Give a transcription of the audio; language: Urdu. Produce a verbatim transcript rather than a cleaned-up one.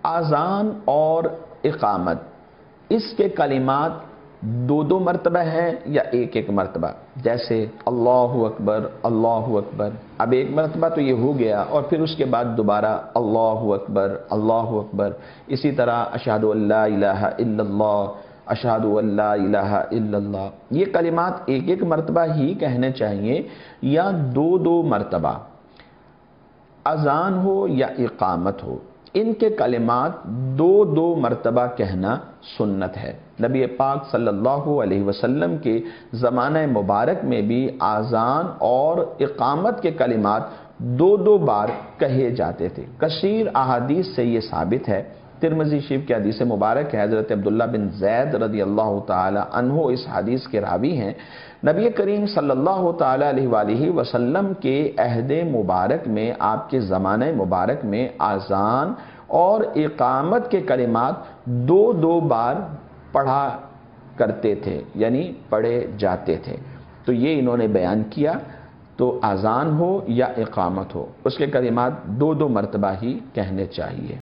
آذان اور اقامت اس کے کلمات دو دو مرتبہ ہیں یا ایک ایک مرتبہ؟ جیسے اللہ اکبر اللہ اکبر، اب ایک مرتبہ تو یہ ہو گیا اور پھر اس کے بعد دوبارہ اللہ اکبر اللہ اکبر. اسی طرح اشہد ان لا الہ الا اللہ، اشہد ان لا الہ الا اللہ. یہ کلمات ایک ایک مرتبہ ہی کہنے چاہیے یا دو دو مرتبہ؟ اذان ہو یا اقامت ہو، ان کے کلمات دو دو مرتبہ کہنا سنت ہے. نبی پاک صلی اللہ علیہ وسلم کے زمانہ مبارک میں بھی اذان اور اقامت کے کلمات دو دو بار کہے جاتے تھے. کثیر احادیث سے یہ ثابت ہے. ترمذی شریف کی حدیث مبارک ہے، حضرت عبداللہ بن زید رضی اللہ تعالی عنہ اس حدیث کے راوی ہیں. نبی کریم صلی اللہ تعالی علیہ وآلہ وسلم کے عہد مبارک میں، آپ کے زمانہ مبارک میں اذان اور اقامت کے کلمات دو دو بار پڑھا کرتے تھے، یعنی پڑھے جاتے تھے. تو یہ انہوں نے بیان کیا. تو اذان ہو یا اقامت ہو، اس کے کلمات دو دو مرتبہ ہی کہنے چاہیے.